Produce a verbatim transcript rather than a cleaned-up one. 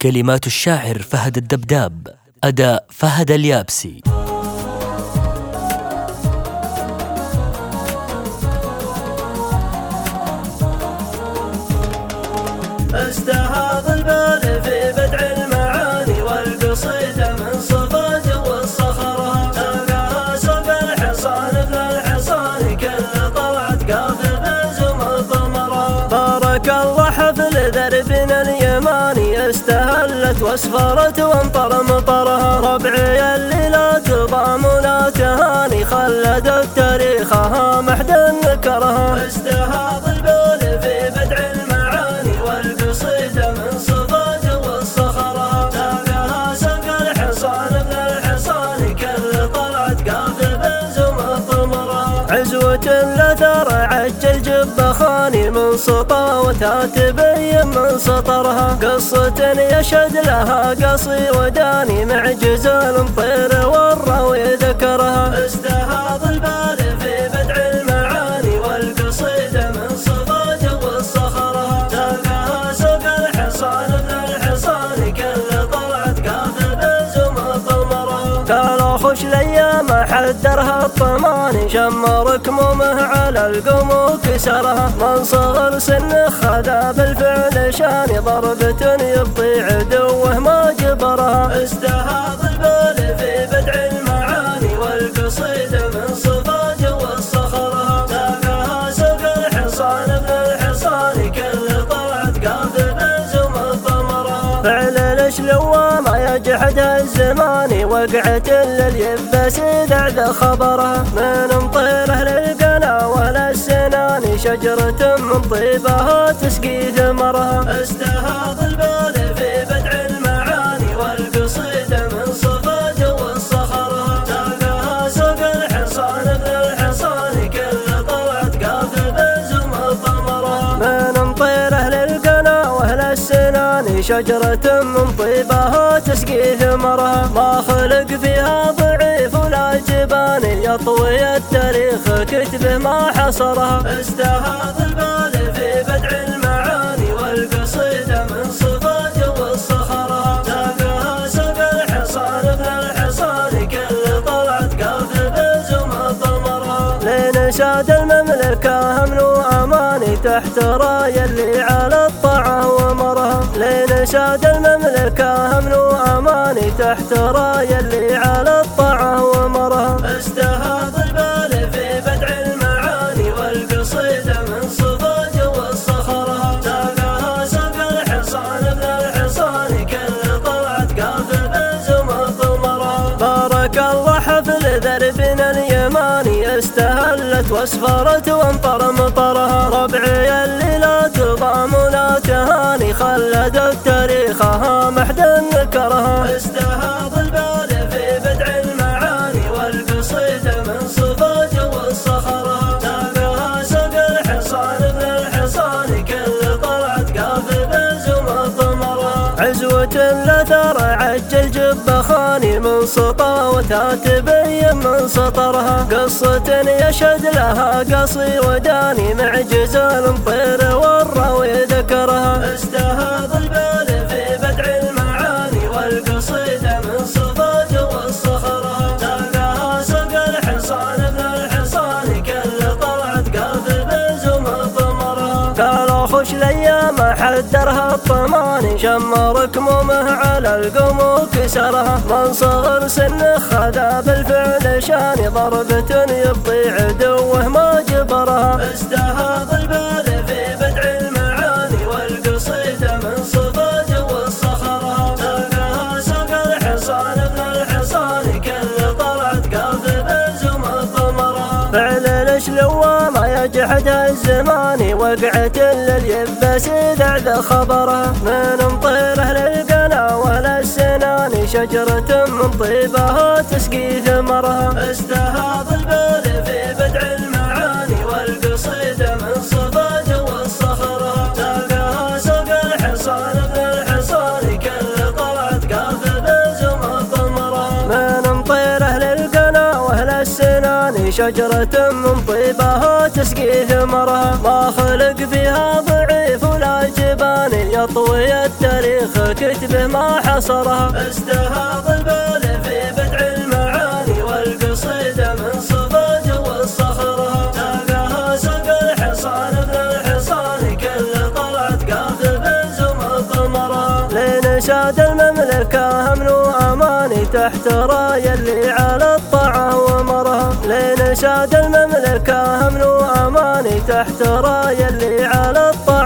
كلمات الشاعر فهد الدبداب، أداء فهد اليابسي. استهاض البال في بدع المعاني والقصيدة من صفات والصخرة، تلقاها سوق الحصان ابن الحصان كل طلعت قافل بزم الضمرة. بارك الله حفل دربنا اليماني استهلت واسفرت وانطر مطرها، ربعي اللي لا تضام ولا تهاني خلدت تاريخها محد ذكرها. استهاض البال في بدع المعاني والقصيدة من صفات والصخرة، تلقاها سوق الحصان ابن الحصان كل طلعت قافل بزم الضمرة. عزوة لثر عجل جب خاني من سطاوتها تبين من سطرها، قصة يشهد لها قصي وداني معجز المطير والروي ذكرها. استهاض البال في بدع المعاني والقصيدة من صفات والصخرة، تلقاها سوق الحصان ابن الحصان كل طلعت قافل بزم الضمرة. قالوا خش الايام حدرها الطماني شمر كمومه على القوم وكسرها، من صغر سنه خذا بالفعل شاني ضربة يبطي عدوه ما جبرها. استهاض البال في بدع المعاني والقصيدة من صفات والصخرة، تلقاها سوق الحصان ابن الحصان كل طلعت قافل بزم الضمرة. فعل الاشلوى ما يجحدها الزمان وقعت لليبس ذعذ خبرها، من مطيره للقنا ولا السنان شجرة من طيبها تسقي ثمرها. استهاض البال في بدع المعاني والقصيدة من صفات والصخرة، تلقاها سوق الحصان ابن الحصان كل طلعت قافل بزم الضمرة. من مطيره للقنا واهل السنان شجرة من طيبها تسقي ثمرها، ما خلق فيها ضعيف ولا جبان يطوي التاريخ كتبه ما حصرها. استهاض البال في بدع المعاني والقصيدة من صفات والصخرة، تلقاها سوق الحصان ابن الحصان كل طلعت قافل بزم الضمرة. لنشاد المملكة همل وأماني تحت راية اللي على الطاعة ومرها، لنشاد المملكة همل وأماني تحت راية اللي على الطاعة ومرها. استهاض البال في بدع المعاني والقصيدة من صفات والصخرة، تلقاها سوق الحصان ابن الحصان كل طلعت قافل بزم الضمرة. بارك الله حفل دربنا اليماني استهلت واسفرت وانطر مطرها، ربعي اللي لا تضام ولا تهاني خلدت تاريخها محد ذكرها. استهاض البال في بدع المعاني والقصيدة من صفات والصخرة، تلقاها سوق الحصان ابن الحصان كل طلعت قافل بزم الضمرة. عزوة لثر عجل جب خاني من سطاوتها تبين من سطرها، قصة يشهد لها قصي وداني معجز المطير والروي ذكرها. استهاض البال في بدع المعاني والقصيدة من صفات والصخرة، تلقاها سوق الحصان ابن الحصان كل طلعت قافل بزم الضمرة. قالوا خش الايام حدرها الطماني شمر كمومه على القوم وكسرها، من صغر سنه خذا بالفعل شاني ضربة يبطي عدوه ما جبرها. استهاض البال في بدع المعاني والقصيدة من صفات والصخرة، تلقاها سوق الحصان ابن الحصان كل طلعت قافل بزم الضمرة. فعل الاشلوى ما يجحدها الزمان وقعت لليبس ذعذ خبرها، من مطيره للقنا ولا السنان شجرة من طيبها تسقي ثمرها. استهاض البال في بدع المعاني والقصيدة من صفات والصخرة، تلقاها سوق الحصان ابن الحصان كل طلعت قافل بزم الضمرة. من مطيره للقنا واهل السنان شجرة من طيبها تسقي ثمرها، ما خلق فيها ضعيف ولا الجبان يطوي التاريخ كتبه ما حصرها. استهاض البال في بدع المعاني والقصيدة من صفات والصخرها. ساقها ساق الحصان ابن الحصان كل طلعت قاف بنزم قمرها. لنشاد المملكة امن واماني تحت راية اللي على الطاعة ومرها. لنشاد المملكة امن واماني تحت راية اللي على الطاعة